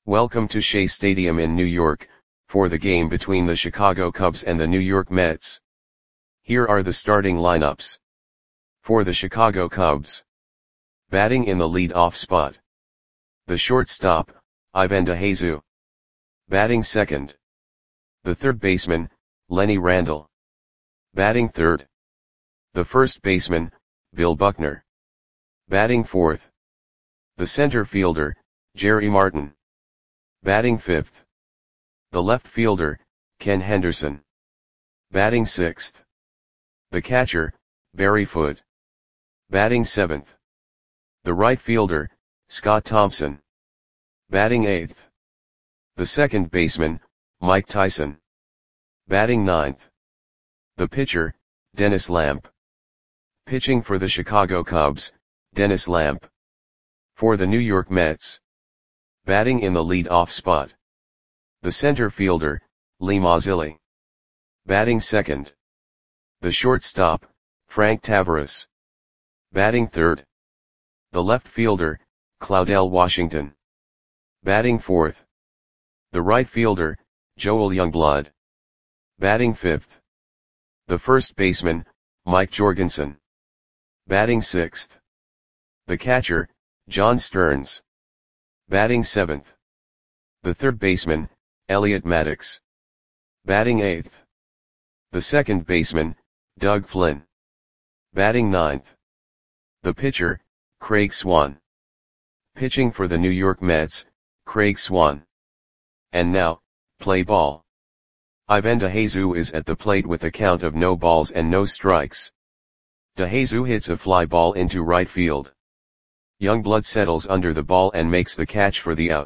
Welcome to Shea Stadium in New York, for the game between the Chicago Cubs and the New York Mets. Here are the starting lineups. For the Chicago Cubs. Batting in the lead-off spot. The shortstop, Ivan DeJesus. Batting second. The third baseman, Lenny Randle. Batting third. The first baseman, Bill Buckner. Batting fourth. The center fielder, Jerry Martin. Batting fifth. The left fielder, Ken Henderson. Batting sixth. The catcher, Barry Foote. Batting seventh. The right fielder, Scott Thompson. Batting eighth. The second baseman, Mike Tyson. Batting ninth. The pitcher, Dennis Lamp. Pitching for the Chicago Cubs, Dennis Lamp. For the New York Mets. Batting in the lead-off spot. The center fielder, Lee Mazzilli. Batting second. The shortstop, Frank Taveras. Batting third. The left fielder, Claudell Washington. Batting fourth. The right fielder, Joel Youngblood. Batting fifth. The first baseman, Mike Jorgensen. Batting sixth. The catcher, John Stearns. Batting seventh. The third baseman, Elliot Maddox. Batting eighth. The second baseman, Doug Flynn. Batting ninth. The pitcher, Craig Swan. Pitching for the New York Mets, Craig Swan. And now, play ball. Ivan DeJesus is at the plate with a count of no balls and no strikes. DeJesus hits a fly ball into right field. Youngblood settles under the ball and makes the catch for the out.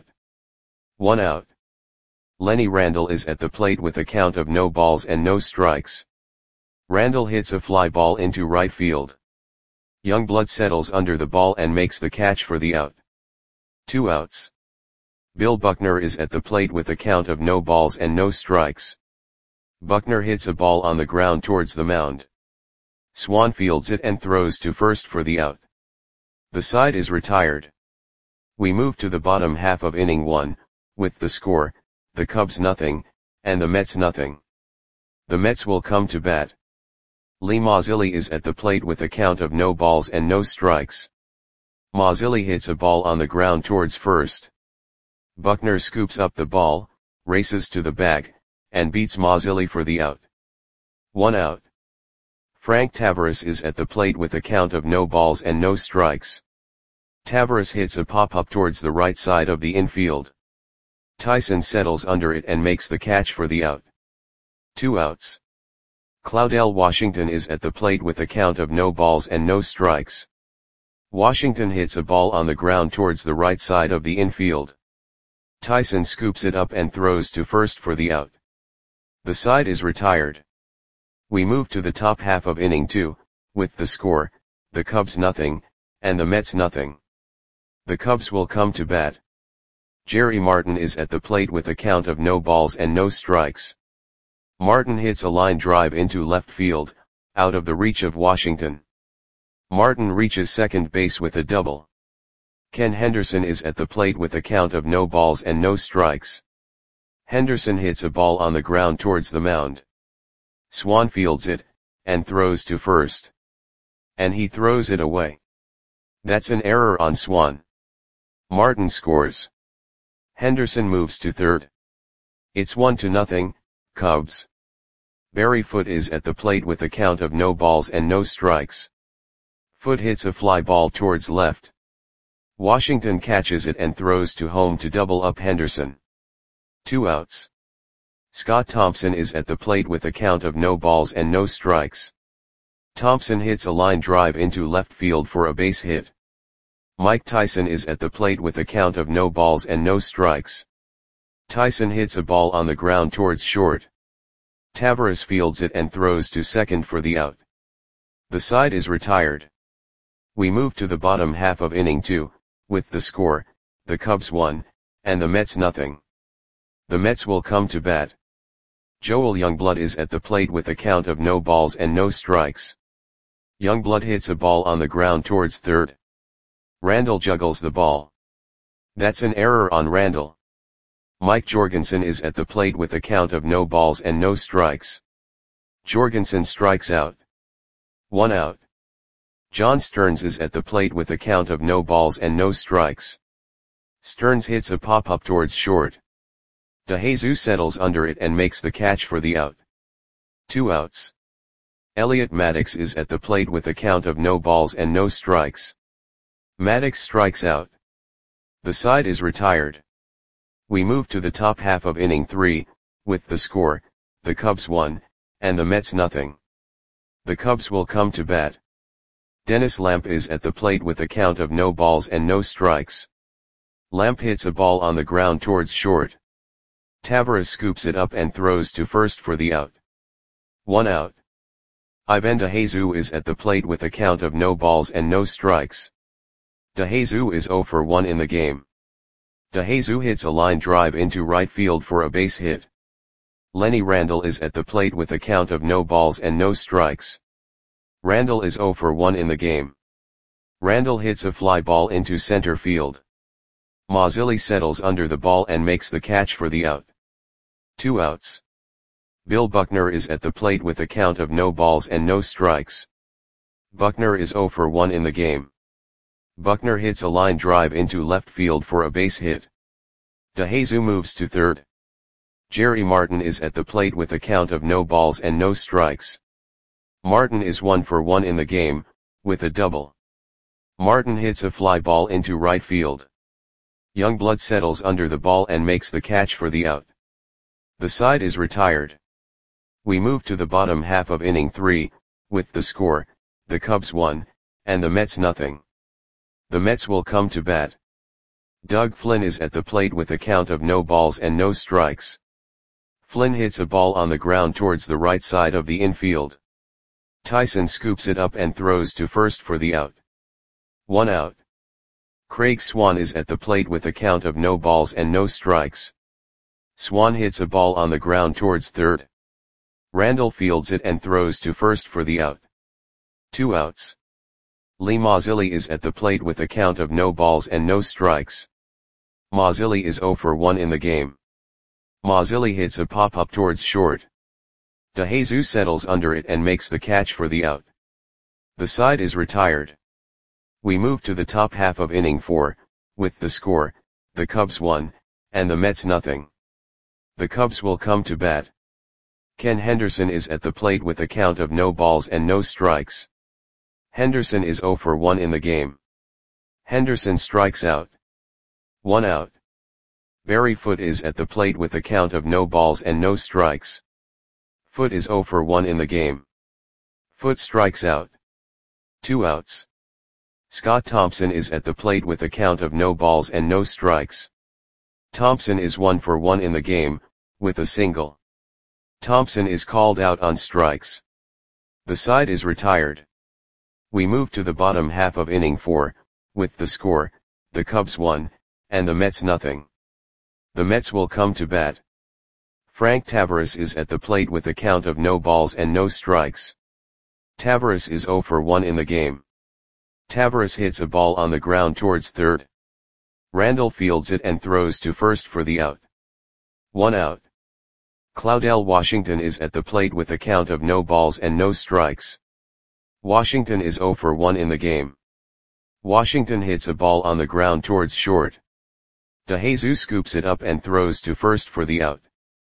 1 out. Lenny Randle is at the plate with a count of no balls and no strikes. Randle hits a fly ball into right field. Youngblood settles under the ball and makes the catch for the out. 2 outs. Bill Buckner is at the plate with a count of no balls and no strikes. Buckner hits a ball on the ground towards the mound. Swan fields it and throws to first for the out. The side is retired. We move to the bottom half of inning 1, with the score, the Cubs nothing, and the Mets nothing. The Mets will come to bat. Lee Mazzilli is at the plate with a count of no balls and no strikes. Mazzilli hits a ball on the ground towards first. Buckner scoops up the ball, races to the bag, and beats Mazzilli for the out. 1 out. Frank Taveras is at the plate with a count of no balls and no strikes. Taveras hits a pop-up towards the right side of the infield. Tyson settles under it and makes the catch for the out. 2 outs. Claudell Washington is at the plate with a count of no balls and no strikes. Washington hits a ball on the ground towards the right side of the infield. Tyson scoops it up and throws to first for the out. The side is retired. We move to the top half of inning 2, with the score, the Cubs nothing, and the Mets nothing. The Cubs will come to bat. Jerry Martin is at the plate with a count of no balls and no strikes. Martin hits a line drive into left field, out of the reach of Washington. Martin reaches second base with a double. Ken Henderson is at the plate with a count of no balls and no strikes. Henderson hits a ball on the ground towards the mound. Swan fields it, and throws to first. And he throws it away. That's an error on Swan. Martin scores. Henderson moves to third. It's 1-0, Cubs. Barry Foote is at the plate with a count of no balls and no strikes. Foote hits a fly ball towards left. Washington catches it and throws to home to double up Henderson. 2 outs. Scott Thompson is at the plate with a count of no balls and no strikes. Thompson hits a line drive into left field for a base hit. Mike Tyson is at the plate with a count of no balls and no strikes. Tyson hits a ball on the ground towards short. Taveras fields it and throws to second for the out. The side is retired. We move to the bottom half of inning 2, with the score, the Cubs 1, and the Mets nothing. The Mets will come to bat. Joel Youngblood is at the plate with a count of no balls and no strikes. Youngblood hits a ball on the ground towards third. Randle juggles the ball. That's an error on Randle. Mike Jorgensen is at the plate with a count of no balls and no strikes. Jorgensen strikes out. 1 out. John Stearns is at the plate with a count of no balls and no strikes. Stearns hits a pop-up towards short. DeJesus settles under it and makes the catch for the out. 2 outs. Elliot Maddox is at the plate with a count of no balls and no strikes. Maddox strikes out. The side is retired. We move to the top half of inning 3, with the score, the Cubs 1, and the Mets nothing. The Cubs will come to bat. Dennis Lamp is at the plate with a count of no balls and no strikes. Lamp hits a ball on the ground towards short. Taveras scoops it up and throws to first for the out. 1 out. Ivan DeJesus is at the plate with a count of no balls and no strikes. DeJesus is 0 for 1 in the game. DeJesus hits a line drive into right field for a base hit. Lenny Randle is at the plate with a count of no balls and no strikes. Randle is 0 for 1 in the game. Randle hits a fly ball into center field. Mazzilli settles under the ball and makes the catch for the out. 2 outs. Bill Buckner is at the plate with a count of no balls and no strikes. Buckner is 0 for 1 in the game. Buckner hits a line drive into left field for a base hit. DeJesus moves to third. Jerry Martin is at the plate with a count of no balls and no strikes. Martin is 1 for 1 in the game, with a double. Martin hits a fly ball into right field. Youngblood settles under the ball and makes the catch for the out. The side is retired. We move to the bottom half of inning 3, with the score, the Cubs 1, and the Mets nothing. The Mets will come to bat. Doug Flynn is at the plate with a count of no balls and no strikes. Flynn hits a ball on the ground towards the right side of the infield. Tyson scoops it up and throws to first for the out. 1 out. Craig Swan is at the plate with a count of no balls and no strikes. Swan hits a ball on the ground towards third. Randle fields it and throws to first for the out. 2 outs. Lee Mazzilli is at the plate with a count of no balls and no strikes. Mazzilli is 0 for 1 in the game. Mazzilli hits a pop-up towards short. DeJesus settles under it and makes the catch for the out. The side is retired. We move to the top half of inning 4, with the score, the Cubs 1, and the Mets nothing. The Cubs will come to bat. Ken Henderson is at the plate with a count of no balls and no strikes. Henderson is 0 for 1 in the game. Henderson strikes out. 1 out. Barry Foote is at the plate with a count of no balls and no strikes. Foote is 0 for 1 in the game. Foote strikes out. 2 outs. Scott Thompson is at the plate with a count of no balls and no strikes. Thompson is 1 for 1 in the game, with a single. Thompson is called out on strikes. The side is retired. We move to the bottom half of inning 4, with the score, the Cubs 1, and the Mets nothing. The Mets will come to bat. Frank Taveras is at the plate with a count of no balls and no strikes. Taveras is 0 for 1 in the game. Taveras hits a ball on the ground towards third. Randle fields it and throws to first for the out. 1 out. Claudell Washington is at the plate with a count of no balls and no strikes. Washington is 0 for 1 in the game. Washington hits a ball on the ground towards short. DeJesus scoops it up and throws to first for the out.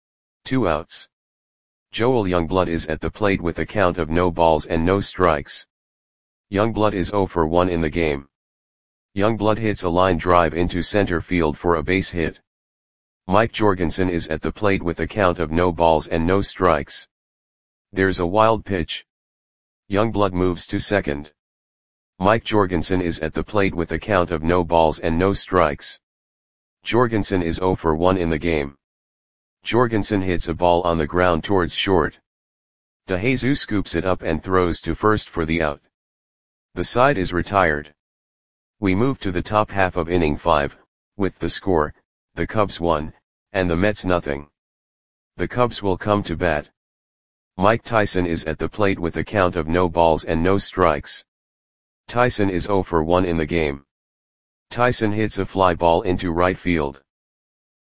2 outs. Joel Youngblood is at the plate with a count of no balls and no strikes. Youngblood is 0 for 1 in the game. Youngblood hits a line drive into center field for a base hit. Mike Jorgensen is at the plate with a count of no balls and no strikes. There's a wild pitch. Youngblood moves to second. Mike Jorgensen is at the plate with a count of no balls and no strikes. Jorgensen is 0 for 1 in the game. Jorgensen hits a ball on the ground towards short. DeJesus scoops it up and throws to first for the out. The side is retired. We move to the top half of inning 5, with the score, the Cubs 1, and the Mets nothing. The Cubs will come to bat. Mike Tyson is at the plate with a count of no balls and no strikes. Tyson is 0 for 1 in the game. Tyson hits a fly ball into right field.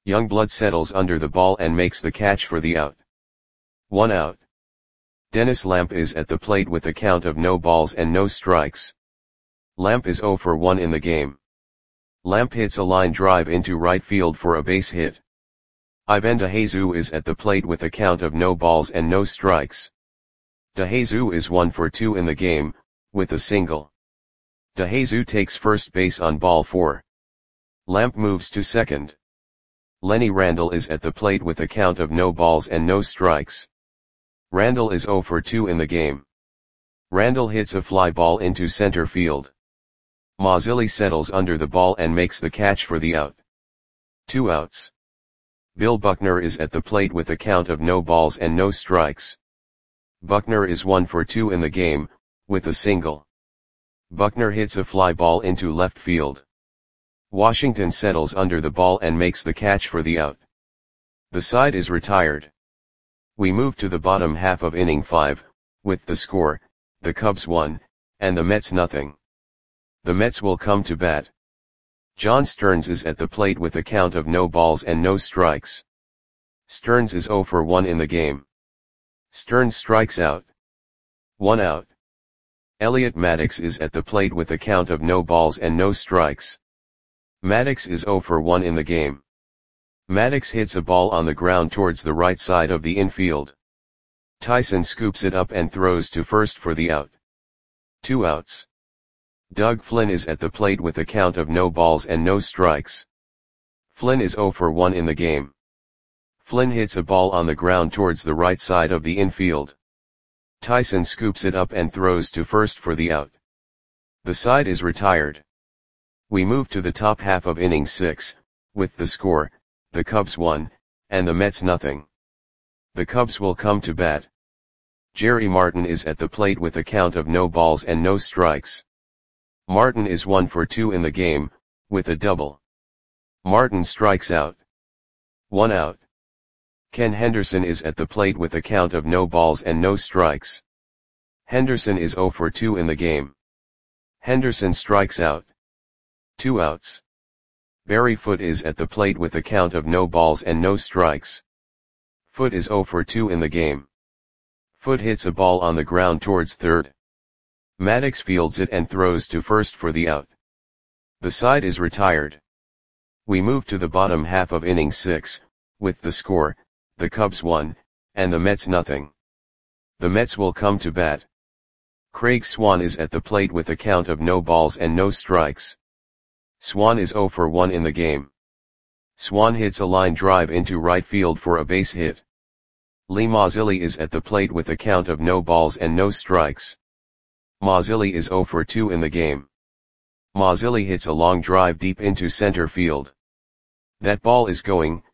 Youngblood settles under the ball and makes the catch for the out. 1 out. Dennis Lamp is at the plate with a count of no balls and no strikes. Lamp is 0 for 1 in the game. Lamp hits a line drive into right field for a base hit. Ivan DeJesus is at the plate with a count of no balls and no strikes. DeJesus is 1 for 2 in the game, with a single. DeJesus takes first base on ball 4. Lamp moves to second. Lenny Randle is at the plate with a count of no balls and no strikes. Randle is 0 for 2 in the game. Randle hits a fly ball into center field. Mazzilli settles under the ball and makes the catch for the out. 2 outs. Bill Buckner is at the plate with a count of no balls and no strikes. Buckner is 1 for 2 in the game, with a single. Buckner hits a fly ball into left field. Washington settles under the ball and makes the catch for the out. The side is retired. We move to the bottom half of inning 5, with the score, the Cubs 1, and the Mets nothing. The Mets will come to bat. John Stearns is at the plate with a count of no balls and no strikes. Stearns is 0 for 1 in the game. Stearns strikes out. 1 out. Elliot Maddox is at the plate with a count of no balls and no strikes. Maddox is 0 for 1 in the game. Maddox hits a ball on the ground towards the right side of the infield. Tyson scoops it up and throws to first for the out. 2 outs. Doug Flynn is at the plate with a count of no balls and no strikes. Flynn is 0 for 1 in the game. Flynn hits a ball on the ground towards the right side of the infield. Tyson scoops it up and throws to first for the out. The side is retired. We move to the top half of inning 6, with the score, the Cubs 1, and the Mets nothing. The Cubs will come to bat. Jerry Martin is at the plate with a count of no balls and no strikes. Martin is 1 for 2 in the game, with a double. Martin strikes out. 1 out. Ken Henderson is at the plate with a count of no balls and no strikes. Henderson is 0 for 2 in the game. Henderson strikes out. 2 outs. Barry Foote is at the plate with a count of no balls and no strikes. Foote is 0 for 2 in the game. Foote hits a ball on the ground towards third. Maddox fields it and throws to first for the out. The side is retired. We move to the bottom half of inning 6, with the score, the Cubs 1, and the Mets nothing. The Mets will come to bat. Craig Swan is at the plate with a count of no balls and no strikes. Swan is 0 for 1 in the game. Swan hits a line drive into right field for a base hit. Lee Mazzilli is at the plate with a count of no balls and no strikes. Mazzilli is 0 for 2 in the game. Mazzilli hits a long drive deep into center field. That ball is gone.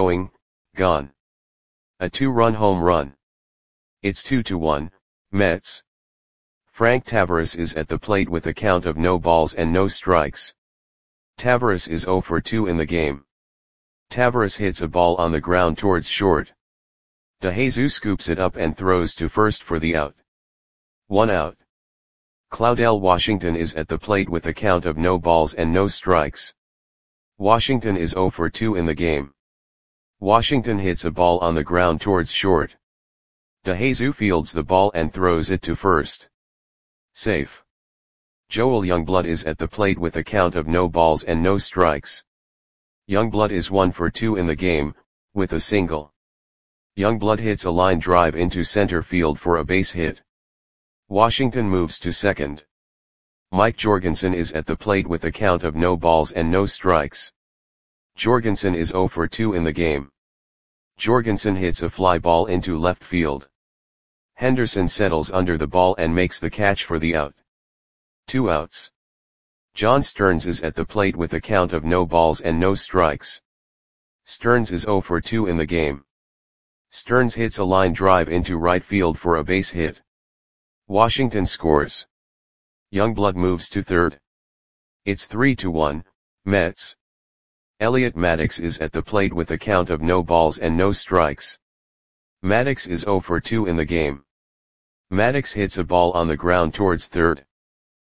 A 2-run home run. It's 2-1, Mets. Frank Tavares is at the plate with a count of no balls and no strikes. Tavares is 0 for 2 in the game. Tavares hits a ball on the ground towards short. DeJesus scoops it up and throws to first for the out. 1 out. Claudell Washington is at the plate with a count of no balls and no strikes. Washington is 0 for 2 in the game. Washington hits a ball on the ground towards short. DeJesus fields the ball and throws it to first. Safe. Joel Youngblood is at the plate with a count of no balls and no strikes. Youngblood is 1 for 2 in the game, with a single. Youngblood hits a line drive into center field for a base hit. Washington moves to second. Mike Jorgensen is at the plate with a count of no balls and no strikes. Jorgensen is 0 for 2 in the game. Jorgensen hits a fly ball into left field. Henderson settles under the ball and makes the catch for the out. 2 outs. John Stearns is at the plate with a count of no balls and no strikes. Stearns is 0 for 2 in the game. Stearns hits a line drive into right field for a base hit. Washington scores. Youngblood moves to third. It's 3-1, Mets. Elliot Maddox is at the plate with a count of no balls and no strikes. Maddox is 0 for 2 in the game. Maddox hits a ball on the ground towards third.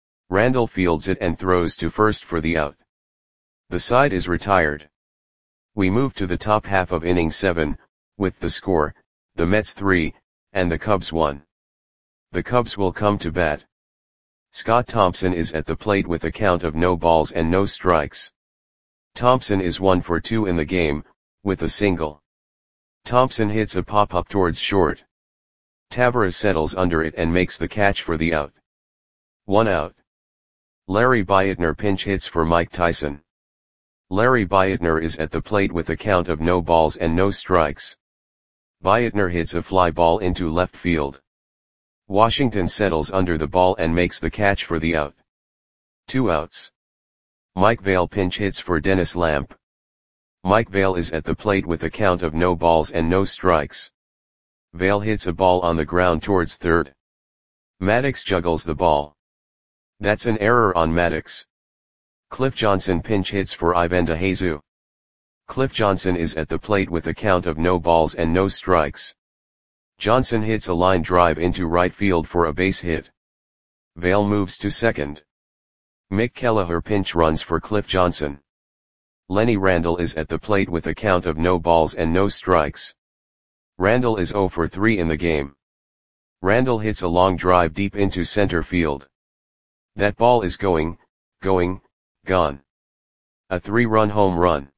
Randle fields it and throws to first for the out. The side is retired. We move to the top half of inning 7, with the score, the Mets 3, and the Cubs 1. The Cubs will come to bat. Scott Thompson is at the plate with a count of no balls and no strikes. Thompson is 1 for 2 in the game, with a single. Thompson hits a pop-up towards short. Tavares settles under it and makes the catch for the out. 1 out. Larry Beitner pinch hits for Mike Tyson. Larry Beitner is at the plate with a count of no balls and no strikes. Beitner hits a fly ball into left field. Washington settles under the ball and makes the catch for the out. 2 outs. Mike Vail pinch hits for Dennis Lamp. Mike Vail is at the plate with a count of no balls and no strikes. Vail hits a ball on the ground towards third. Maddox juggles the ball. That's an error on Maddox. Cliff Johnson pinch hits for Ivan DeJesus. Cliff Johnson is at the plate with a count of no balls and no strikes. Johnson hits a line drive into right field for a base hit. Vail moves to second. Mick Kelleher pinch runs for Cliff Johnson. Lenny Randle is at the plate with a count of no balls and no strikes. Randle is 0 for 3 in the game. Randle hits a long drive deep into center field. That ball is gone. A 3-run home run.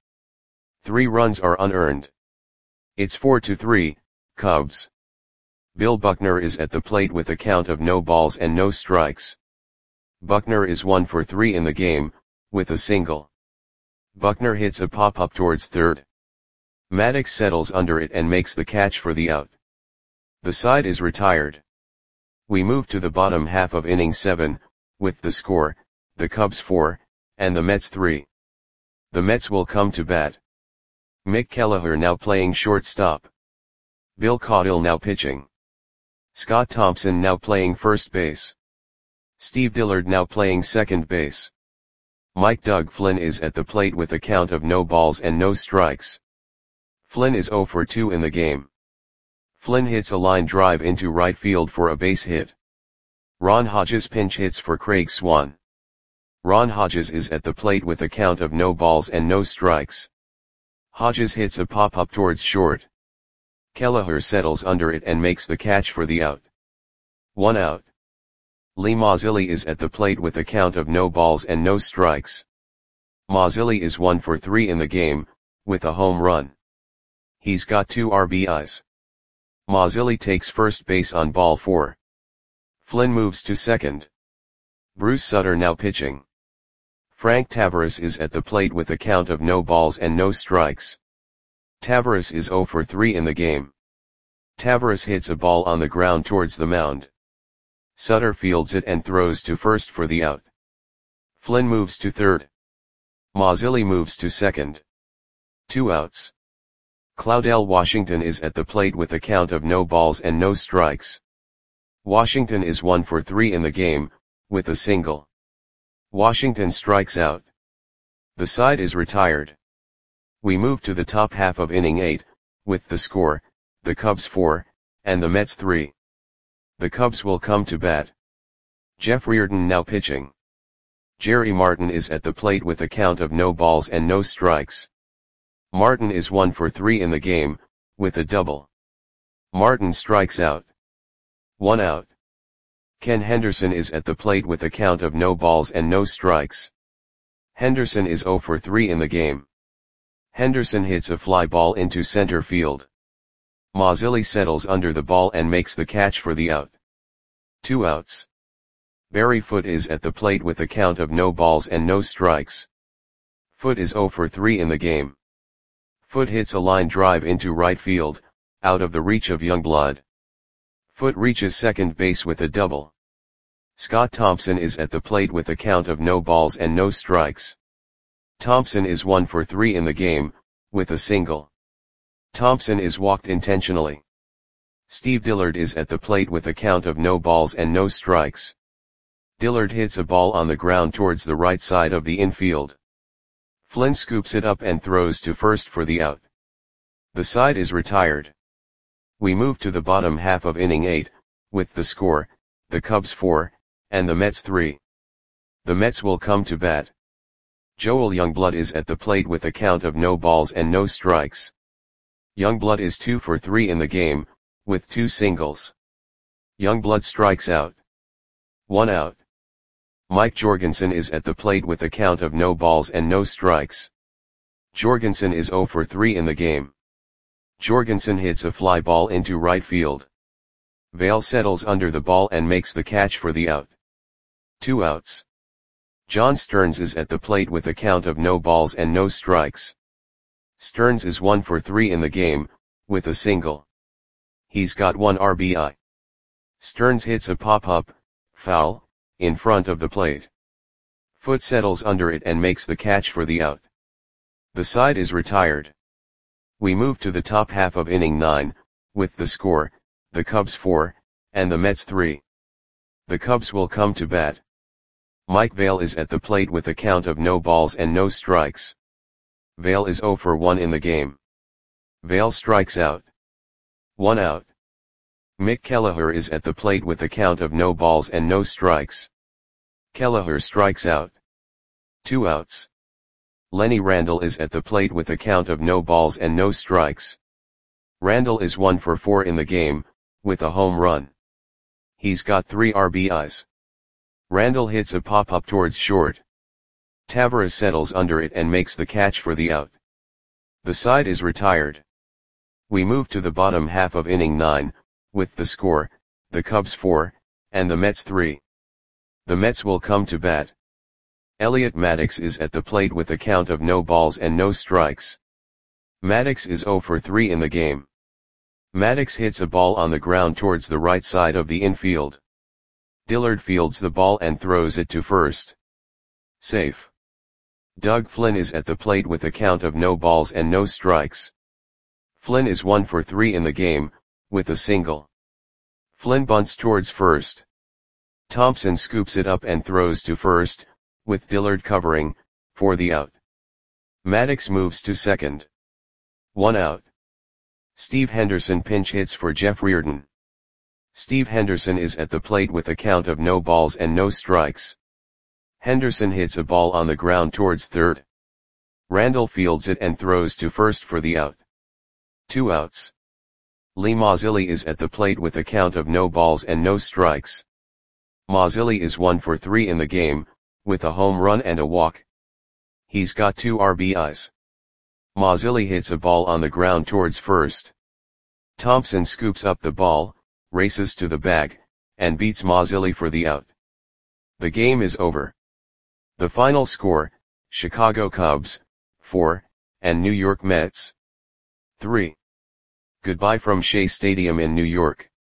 3 runs are unearned. It's 4-3, Cubs. Bill Buckner is at the plate with a count of no balls and no strikes. Buckner is 1 for 3 in the game, with a single. Buckner hits a pop-up towards third. Maddox settles under it and makes the catch for the out. The side is retired. We move to the bottom half of inning 7, with the score, the Cubs 4, and the Mets 3. The Mets will come to bat. Mick Kelleher now playing shortstop. Bill Caudill now pitching. Scott Thompson now playing first base. Steve Dillard now playing second base. Mike Doug Flynn is at the plate with a count of no balls and no strikes. Flynn is 0 for 2 in the game. Flynn hits a line drive into right field for a base hit. Ron Hodges pinch hits for Craig Swan. Ron Hodges is at the plate with a count of no balls and no strikes. Hodges hits a pop-up towards short. Kelleher settles under it and makes the catch for the out. 1 out. Lee Mazzilli is at the plate with a count of no balls and no strikes. Mazzilli is 1 for 3 in the game, with a home run. He's got 2 RBIs. Mazzilli takes first base on ball 4. Flynn moves to second. Bruce Sutter now pitching. Frank Tavares is at the plate with a count of no balls and no strikes. Tavares is 0 for 3 in the game. Tavares hits a ball on the ground towards the mound. Sutter fields it and throws to first for the out. Flynn moves to third. Mazzilli moves to second. 2 outs. Claudell Washington is at the plate with a count of no balls and no strikes. Washington is 1 for 3 in the game, with a single. Washington strikes out. The side is retired. We move to the top half of inning 8, with the score, the Cubs 4, and the Mets 3. The Cubs will come to bat. Jeff Reardon now pitching. Jerry Martin is at the plate with a count of no balls and no strikes. Martin is 1 for 3 in the game, with a double. Martin strikes out. 1 out. Ken Henderson is at the plate with a count of no balls and no strikes. Henderson is 0 for 3 in the game. Henderson hits a fly ball into center field. Mazzilli settles under the ball and makes the catch for the out. 2 outs. Barry Foote is at the plate with a count of no balls and no strikes. Foote is 0 for 3 in the game. Foote hits a line drive into right field, out of the reach of Youngblood. Foote reaches second base with a double. Scott Thompson is at the plate with a count of no balls and no strikes. Thompson is 1 for 3 in the game, with a single. Thompson is walked intentionally. Steve Dillard is at the plate with a count of no balls and no strikes. Dillard hits a ball on the ground towards the right side of the infield. Flynn scoops it up and throws to first for the out. The side is retired. We move to the bottom half of inning 8, with the score, the Cubs 4, and the Mets 3. The Mets will come to bat. Joel Youngblood is at the plate with a count of no balls and no strikes. Youngblood is 2 for 3 in the game, with 2 singles. Youngblood strikes out. 1 out. Mike Jorgensen is at the plate with a count of no balls and no strikes. Jorgensen is 0 for 3 in the game. Jorgensen hits a fly ball into right field. Vail settles under the ball and makes the catch for the out. 2 outs. John Stearns is at the plate with a count of no balls and no strikes. Stearns is 1 for 3 in the game, with a single. He's got 1 RBI. Stearns hits a pop-up, foul, in front of the plate. Foot settles under it and makes the catch for the out. The side is retired. We move to the top half of inning 9, with the score, the Cubs 4, and the Mets 3. The Cubs will come to bat. Mike Vail is at the plate with a count of no balls and no strikes. Vail is 0 for 1 in the game. Vail strikes out. 1 out. Mick Kelleher is at the plate with a count of no balls and no strikes. Kelleher strikes out. 2 outs. Lenny Randle is at the plate with a count of no balls and no strikes. Randle is 1 for 4 in the game, with a home run. He's got 3 RBIs. Randle hits a pop-up towards short. Tavares settles under it and makes the catch for the out. The side is retired. We move to the bottom half of inning 9, with the score, the Cubs 4, and the Mets 3. The Mets will come to bat. Elliot Maddox is at the plate with a count of no balls and no strikes. Maddox is 0 for 3 in the game. Maddox hits a ball on the ground towards the right side of the infield. Dillard fields the ball and throws it to first. Safe. Doug Flynn is at the plate with a count of no balls and no strikes. Flynn is 1 for 3 in the game, with a single. Flynn bunts towards first. Thompson scoops it up and throws to first, with Dillard covering, for the out. Maddox moves to second. 1 out. Steve Henderson pinch hits for Jeff Reardon. Steve Henderson is at the plate with a count of no balls and no strikes. Henderson hits a ball on the ground towards third. Randle fields it and throws to first for the out. 2 outs. Lee Mazzilli is at the plate with a count of no balls and no strikes. Mazzilli is 1 for 3 in the game, with a home run and a walk. He's got 2 RBIs. Mazzilli hits a ball on the ground towards first. Thompson scoops up the ball, races to the bag, and beats Mazzilli for the out. The game is over. The final score, Chicago Cubs, 4, and New York Mets, 3. Goodbye from Shea Stadium in New York.